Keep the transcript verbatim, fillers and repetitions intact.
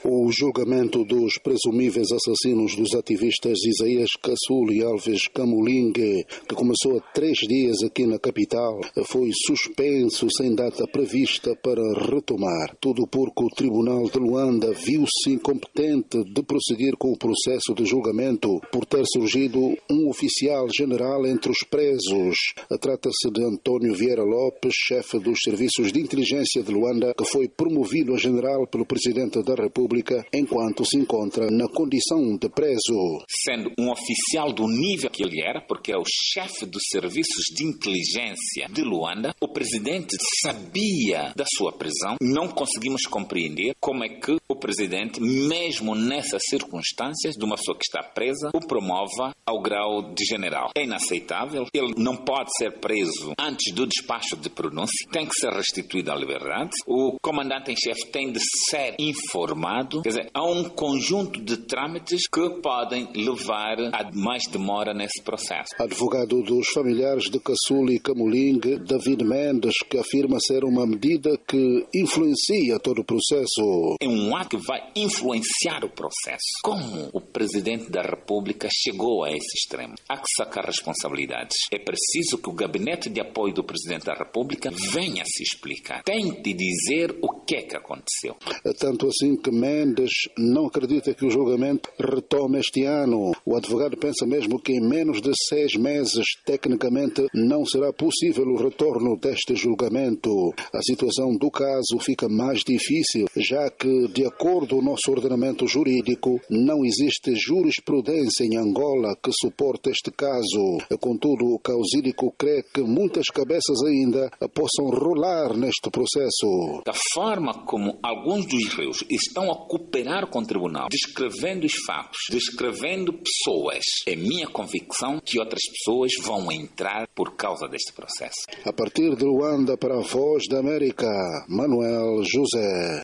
O julgamento dos presumíveis assassinos dos ativistas Isaías Caçul e Alves Camulingue, que começou há três dias aqui na capital, foi suspenso sem data prevista para retomar. Tudo porque o Tribunal de Luanda viu-se incompetente de prosseguir com o processo de julgamento por ter surgido um oficial general entre os presos. Trata-se de António Vieira Lopes, chefe dos serviços de inteligência de Luanda, que foi promovido a general pelo Presidente da República enquanto se encontra na condição de preso. Sendo um oficial do nível que ele era, porque é o chefe dos serviços de inteligência de Luanda, o presidente sabia da sua prisão. Não conseguimos compreender como é que o presidente, mesmo nessas circunstâncias de uma pessoa que está presa, o promova ao grau de general. É inaceitável. Ele não pode ser preso antes do despacho de pronúncia. Tem que ser restituído à liberdade. O comandante em chefe tem de ser informado. Quer dizer, há um conjunto de trâmites que podem levar a mais demora nesse processo. Advogado dos familiares de Caçul e Camulingue, David Mendes, que afirma ser uma medida que influencia todo o processo. É um ato que vai influenciar o processo. Como o Presidente da República chegou a esse extremo? Há que sacar responsabilidades. É preciso que o Gabinete de Apoio do Presidente da República venha se explicar. Tente dizer o que é que aconteceu. Tanto assim que Mendes não acredita que o julgamento retome este ano. O advogado pensa mesmo que em menos de seis meses, tecnicamente, não será possível o retorno deste julgamento. A situação do caso fica mais difícil, já que, de acordo com o nosso ordenamento jurídico, não existe jurisprudência em Angola que suporte este caso. Contudo, o causídico crê que muitas cabeças ainda possam rolar neste processo. Da forma como alguns dos réus estão a cooperar com o tribunal, descrevendo os fatos, descrevendo pessoas, é minha convicção que outras pessoas vão entrar por causa deste processo. A partir de Luanda, para a Voz da América, Manuel José.